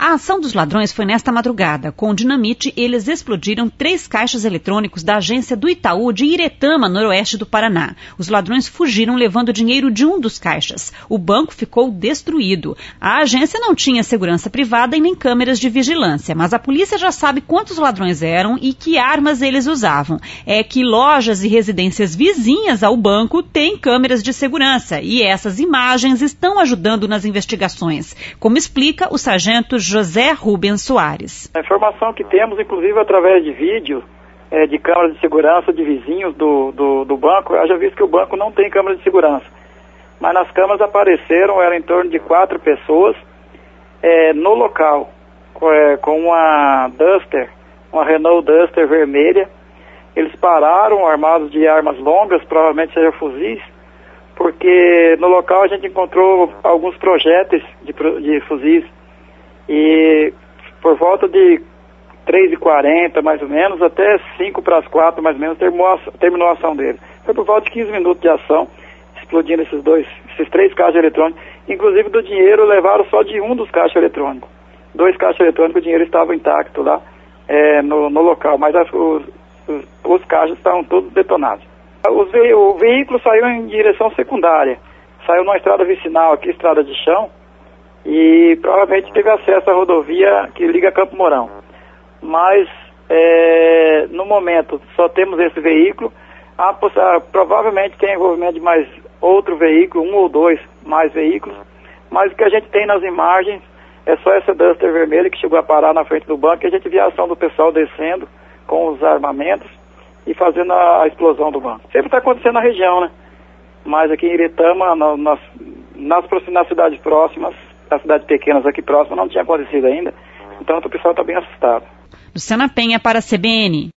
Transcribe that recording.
A ação dos ladrões foi nesta madrugada. Com dinamite, eles explodiram 3 caixas eletrônicos da agência do Itaú de Iretama, noroeste do Paraná. Os ladrões fugiram levando dinheiro de um dos caixas. O banco ficou destruído. A agência não tinha segurança privada e nem câmeras de vigilância, mas a polícia já sabe quantos ladrões eram e que armas eles usavam. É que lojas e residências vizinhas ao banco têm câmeras de segurança e essas imagens estão ajudando nas investigações, como explica o sargento José Rubens Soares. A informação que temos, inclusive através de vídeo, de câmeras de segurança de vizinhos do banco, haja visto que o banco não tem câmera de segurança. Mas nas câmeras apareceram, eram em torno de 4 pessoas no local, com uma Duster, uma Renault Duster vermelha. Eles pararam armados de armas longas, provavelmente sejam fuzis, porque no local a gente encontrou alguns projéteis de fuzis. E por volta de 3h40, mais ou menos, até 5:45, mais ou menos, terminou a ação dele. Foi por volta de 15 minutos de ação, explodindo esses 3 caixas eletrônicos. Inclusive do dinheiro levaram só de um dos caixas eletrônicos. 2 caixas eletrônicos, o dinheiro estava intacto lá no local, mas os caixas estavam todos detonados. O veículo saiu em direção secundária, saiu numa estrada vicinal aqui, estrada de chão, e provavelmente teve acesso à rodovia que liga a Campo Mourão. Mas, no momento, só temos esse veículo. Provavelmente tem envolvimento de mais outro veículo, 1 ou 2 mais veículos. Mas o que a gente tem nas imagens é só essa Duster vermelha que chegou a parar na frente do banco, e a gente viu a ação do pessoal descendo com os armamentos e fazendo a explosão do banco. Sempre está acontecendo na região, né? Mas aqui em Iretama, nas cidades próximas, as cidades pequenas aqui próximas, não tinha acontecido ainda. Então o pessoal está bem assustado. Luciana Penha para a CBN.